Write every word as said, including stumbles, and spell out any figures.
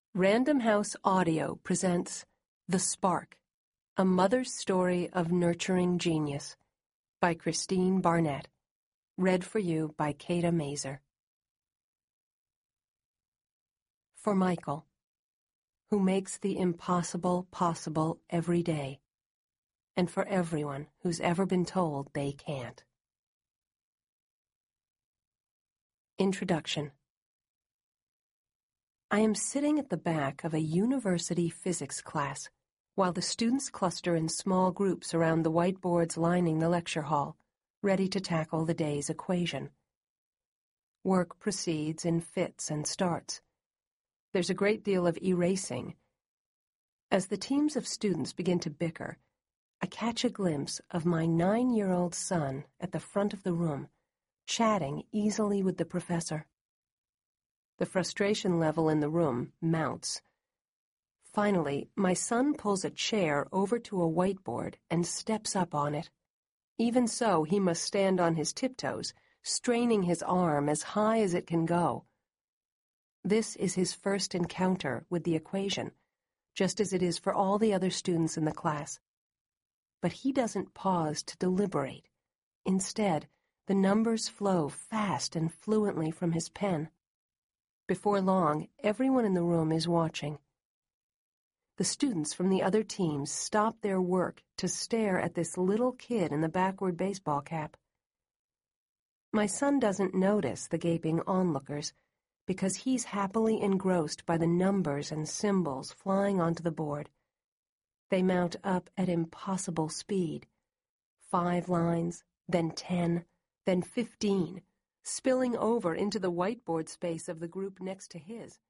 Random House Audio presents The Spark, A Mother's Story of Nurturing Genius by Christine Barnett. Read for you by Kata Mazer. For Michael, who makes the impossible possible every day, and for everyone who's ever been told they can't. Introduction. I am sitting at the back of a university physics class while the students cluster in small groups around the whiteboards lining the lecture hall, ready to tackle the day's equation. Work proceeds in fits and starts. There's a great deal of erasing. As the teams of students begin to bicker, I catch a glimpse of my nine-year-old son at the front of the room, chatting easily with the professor. The frustration level in the room mounts. Finally, my son pulls a chair over to a whiteboard and steps up on it. Even so, he must stand on his tiptoes, straining his arm as high as it can go. This is his first encounter with the equation, just as it is for all the other students in the class. But he doesn't pause to deliberate. Instead, the numbers flow fast and fluently from his pen. Before long, everyone in the room is watching. The students from the other teams stop their work to stare at this little kid in the backward baseball cap. My son doesn't notice the gaping onlookers because he's happily engrossed by the numbers and symbols flying onto the board. They mount up at impossible speed. Five lines, then ten, then fifteen, spilling over into the whiteboard space of the group next to his.